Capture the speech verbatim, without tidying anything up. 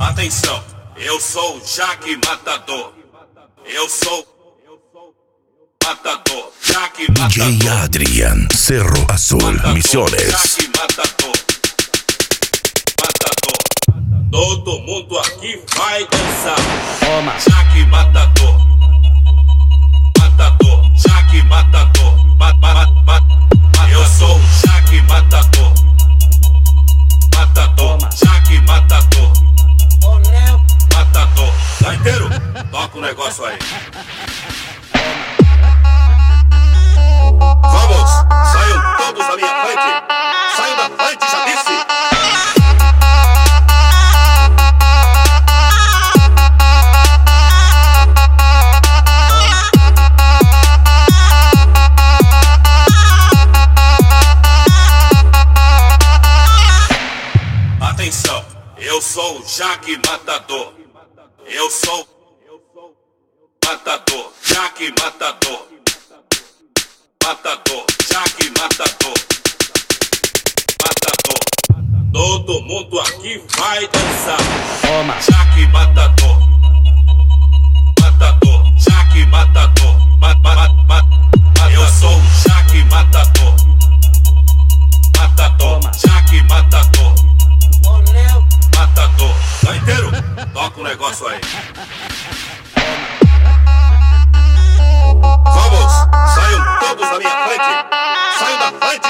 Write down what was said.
Atenção, eu sou o Jaque Matador. Eu sou Matador, Jaque Matador. D J Adrian, Cerro Azul, Matador, Misiones. Jaque Matador. Matador. Todo mundo aqui vai dançar. Toma. Jaque Matador. Matador, Jaque Matador. Mat, mat, mat, mat. Eu sou o Jaque Matador. Matador, Jaque Matador. Matador, tá inteiro? Toca o negócio aí. Vamos, saiam todos da minha frente. Saiam da frente, já disse. Atenção, eu sou o Jaque Matador. Eu sou Matador, Jaque Matador. Matador, Jaque Matador. Matador. Todo mundo aqui vai dançar. Toma. Jaque Matador. Matador, Jaque Matador. Mat, mat, mat, mat. Eu sou o Jaque Matador. Matador, Jaque Matador. Matador, tá inteiro? Toca o negócio aí. Vamos, saiam todos da minha frente. Saiam da frente,